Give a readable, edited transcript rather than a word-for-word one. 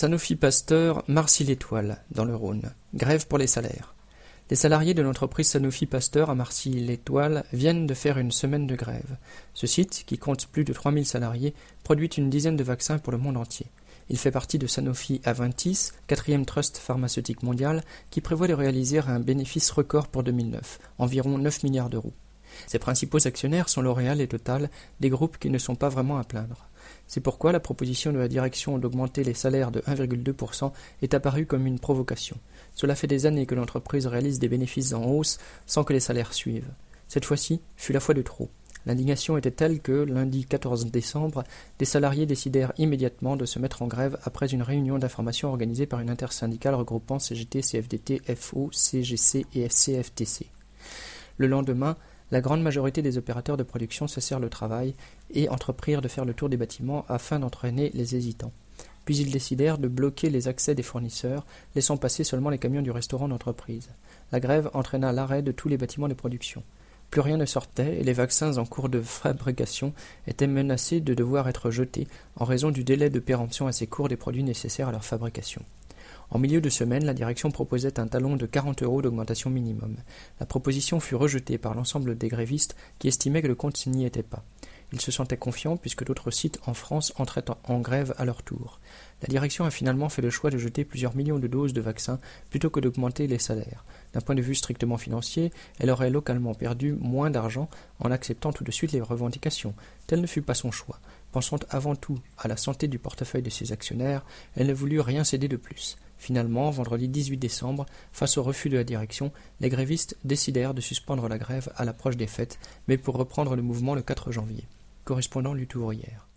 Sanofi Pasteur, Marcy-l'Étoile, dans le Rhône. Grève pour les salaires. Les salariés de l'entreprise Sanofi Pasteur à Marcy-l'Étoile viennent de faire une semaine de grève. Ce site, qui compte plus de 3000 salariés, produit une dizaine de vaccins pour le monde entier. Il fait partie de Sanofi Aventis, quatrième trust pharmaceutique mondial, qui prévoit de réaliser un bénéfice record pour 2009, environ 9 milliards d'euros. Ses principaux actionnaires sont L'Oréal et Total, des groupes qui ne sont pas vraiment à plaindre. C'est pourquoi la proposition de la direction d'augmenter les salaires de 1,2% est apparue comme une provocation. Cela fait des années que l'entreprise réalise des bénéfices en hausse sans que les salaires suivent. Cette fois-ci fut la fois de trop. L'indignation était telle que, lundi 14 décembre, des salariés décidèrent immédiatement de se mettre en grève après une réunion d'information organisée par une intersyndicale regroupant CGT, CFDT, FO, CGC et CFTC. Le lendemain, la grande majorité des opérateurs de production cessèrent le travail et entreprirent de faire le tour des bâtiments afin d'entraîner les hésitants. Puis ils décidèrent de bloquer les accès des fournisseurs, laissant passer seulement les camions du restaurant d'entreprise. La grève entraîna l'arrêt de tous les bâtiments de production. Plus rien ne sortait et les vaccins en cours de fabrication étaient menacés de devoir être jetés en raison du délai de péremption assez court des produits nécessaires à leur fabrication. En milieu de semaine, la direction proposait un talon de 40 € d'augmentation minimum. La proposition fut rejetée par l'ensemble des grévistes qui estimaient que le compte n'y était pas. Ils se sentaient confiants puisque d'autres sites en France entraient en grève à leur tour. La direction a finalement fait le choix de jeter plusieurs millions de doses de vaccins plutôt que d'augmenter les salaires. D'un point de vue strictement financier, elle aurait localement perdu moins d'argent en acceptant tout de suite les revendications. Tel ne fut pas son choix. Pensant avant tout à la santé du portefeuille de ses actionnaires, elle ne voulut rien céder de plus. Finalement, vendredi 18 décembre, face au refus de la direction, les grévistes décidèrent de suspendre la grève à l'approche des fêtes, mais pour reprendre le mouvement le 4 janvier. Correspondant lutte ouvrière.